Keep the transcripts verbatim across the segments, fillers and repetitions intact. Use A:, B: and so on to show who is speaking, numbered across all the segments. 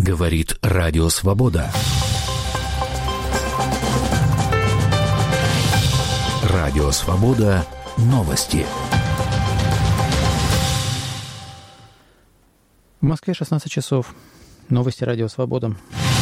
A: Говорит Радио Свобода. Радио Свобода. Новости.
B: В Москве шестнадцать часов. Новости Радио Свобода.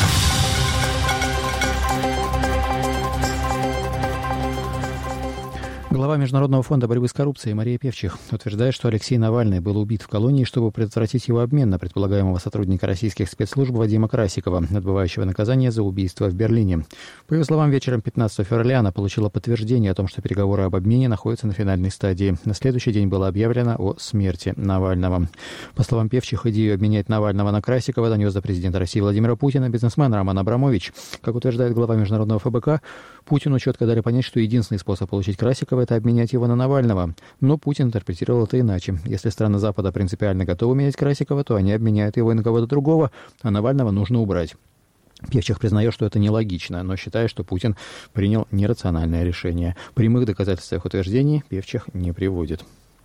B: Глава Международного фонда борьбы с коррупцией Мария Певчих утверждает, что Алексей Навальный был убит в колонии, чтобы предотвратить его обмен на предполагаемого сотрудника российских спецслужб Вадима Красикова, отбывающего наказание за убийство в Берлине. По ее словам, вечером пятнадцатого февраля она получила подтверждение о том, что переговоры об обмене находятся на финальной стадии. На следующий день было объявлено о смерти Навального. По словам Певчих, идею обменять Навального на Красикова донес до президента России Владимира Путина бизнесмен Роман Абрамович. Как утверждает глава Международного эф бэ ка, Путину четко дали понять, что единственный способ получить Красикова – это обменять его на Навального. Но Путин интерпретировал это иначе. Если страны Запада принципиально готовы менять Красикова, то они обменяют его на кого-то другого, а Навального нужно убрать. Певчих признает, что это нелогично, но считает, что Путин принял нерациональное решение. Прямых доказательств своих утверждений Певчих не приводит.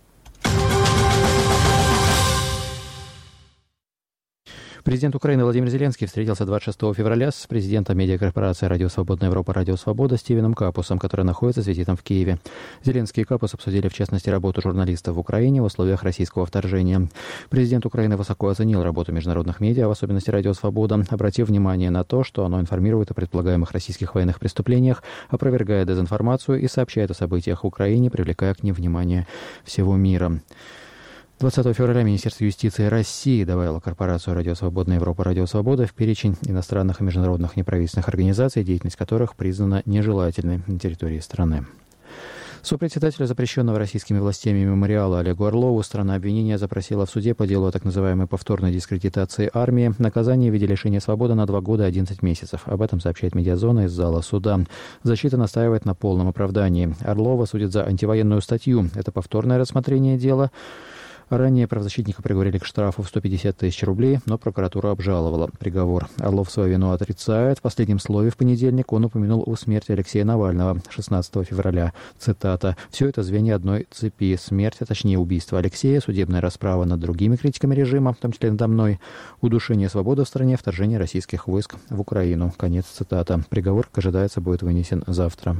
B: Президент Украины Владимир Зеленский встретился двадцать шестого февраля с президентом медиакорпорации «Радио Свободная Европа», «Радио Свобода» Стивеном Капусом, который находится с визитом в Киеве. Зеленский и Капус обсудили, в частности, работу журналистов в Украине в условиях российского вторжения. Президент Украины высоко оценил работу международных медиа, в особенности «Радио Свобода», обратив внимание на то, что оно информирует о предполагаемых российских военных преступлениях, опровергая дезинформацию и сообщает о событиях в Украине, привлекая к ним внимание всего мира. двадцатого февраля Министерство юстиции России добавило корпорацию «Радио Свободная Европа», «Радио Свобода» в перечень иностранных и международных неправительственных организаций, деятельность которых признана нежелательной на территории страны. Сопредседателя запрещенного российскими властями мемориала Олегу Орлову страна обвинения запросила в суде по делу о так называемой повторной дискредитации армии наказание в виде лишения свободы на два года одиннадцать месяцев. Об этом сообщает «Медиазона» из зала суда. Защита настаивает на полном оправдании. Орлова судят за антивоенную статью. Это повторное рассмотрение дела. Ранее правозащитника приговорили к штрафу в сто пятьдесят тысяч рублей, но прокуратура обжаловала приговор. Орлов свою вину отрицает. В последнем слове в понедельник он упомянул о смерти Алексея Навального шестнадцатого февраля. Цитата. «Все это звенья одной цепи. Смерть, а точнее убийство Алексея, судебная расправа над другими критиками режима, в том числе надо мной, удушение свободы в стране, вторжение российских войск в Украину». Конец цитата. Приговор, как ожидается, будет вынесен завтра.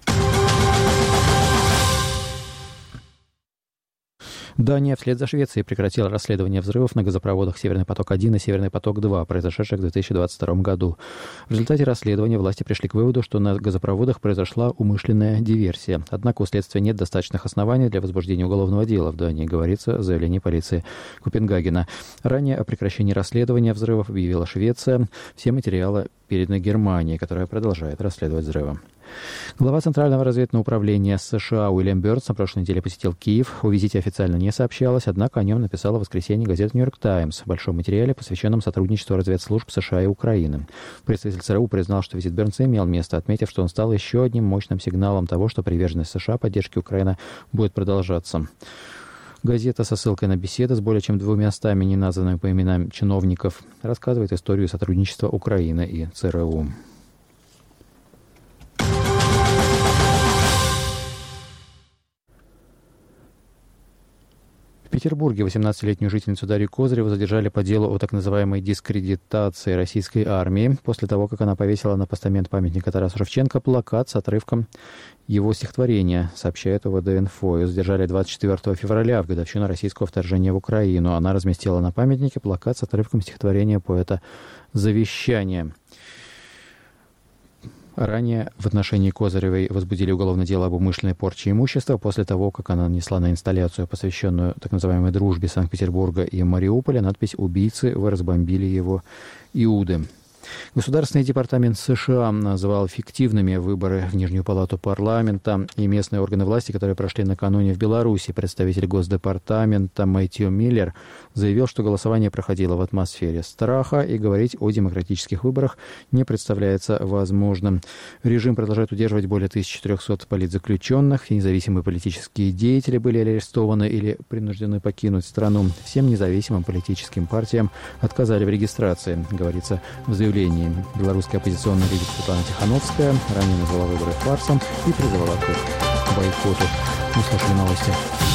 B: Дания вслед за Швецией прекратила расследование взрывов на газопроводах «Северный поток-один» и «Северный поток-два», произошедших в две тысячи двадцать втором году. В результате расследования власти пришли к выводу, что на газопроводах произошла умышленная диверсия. Однако у следствия нет достаточных оснований для возбуждения уголовного дела в Дании, говорится в заявлении полиции Копенгагена. Ранее о прекращении расследования взрывов объявила Швеция. Все материалы переданы Германии, которая продолжает расследовать взрывы. Глава Центрального разведывательного управления США Уильям Бёрнс на прошлой неделе посетил Киев. О визите официально не сообщалось, однако о нем написала в воскресенье газета «Нью-Йорк Таймс» в большом материале, посвященном сотрудничеству разведслужб США и Украины. Представитель ЦРУ признал, что визит Бёрнса имел место, отметив, что он стал еще одним мощным сигналом того, что приверженность США поддержке Украины будет продолжаться. Газета со ссылкой на беседы с более чем двумястами неназванными по именам чиновников рассказывает историю сотрудничества Украины и ЦРУ. В Петербурге восемнадцатилетнюю жительницу Дарью Козыреву задержали по делу о так называемой дискредитации российской армии после того, как она повесила на постамент памятника Тарасу Шевченко плакат с отрывком его стихотворения, сообщает ОВД-Инфо. Ее задержали двадцать четвёртого февраля в годовщину российского вторжения в Украину. Она разместила на памятнике плакат с отрывком стихотворения поэта «Завещание». Ранее в отношении Козыревой возбудили уголовное дело об умышленной порче имущества после того, как она нанесла на инсталляцию, посвященную так называемой дружбе Санкт-Петербурга и Мариуполя, надпись «Убийцы, вы разбомбили его, Иуды». Государственный департамент США назвал фиктивными выборы в Нижнюю палату парламента и местные органы власти, которые прошли накануне в Беларуси. Представитель Госдепартамента Мэтью Миллер заявил, что голосование проходило в атмосфере страха и говорить о демократических выборах не представляется возможным. Режим продолжает удерживать более тысячи трехсот политзаключенных. Независимые политические деятели были арестованы или принуждены покинуть страну. Всем независимым политическим партиям отказали в регистрации, говорится в заявлении. Белорусская оппозиционная лидер Светлана Тихановская ранее назвала выборы фарсом и призывала к бойкоту. Мы слушали новости.